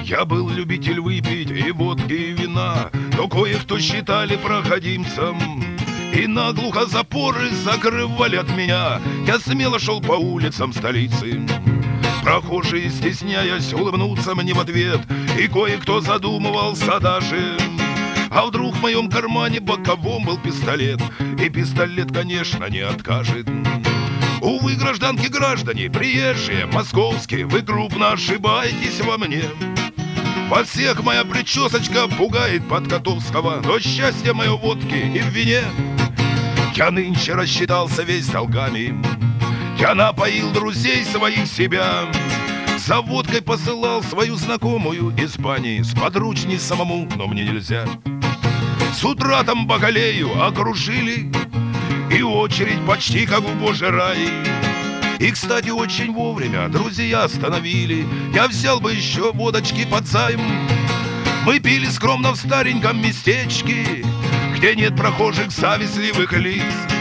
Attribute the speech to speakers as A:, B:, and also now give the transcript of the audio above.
A: Я был любитель выпить и водки, и вина, но кое-кто считали проходимцем, и наглухо запоры закрывали от меня. Я смело шел по улицам столицы. Прохожие, стесняясь, улыбнуться мне в ответ, и кое-кто задумывался даже: а вдруг в моем кармане боковом был пистолет? И пистолет, конечно, не откажет. Увы, гражданки, граждане, приезжие, московские, вы крупно ошибаетесь во мне. Вас всех моя причесочка пугает Подкотовского, но счастье мое в водке и в вине. Я нынче рассчитался весь долгами, я напоил друзей своих себя, за водкой посылал свою знакомую Испании, сподручней самому, но мне нельзя. С утра там Бакалею окружили, и очередь почти как в Божий рай. И, кстати, очень вовремя друзья остановили, я взял бы еще водочки под займ. Мы пили скромно в стареньком местечке, где нет прохожих завистливых лиц.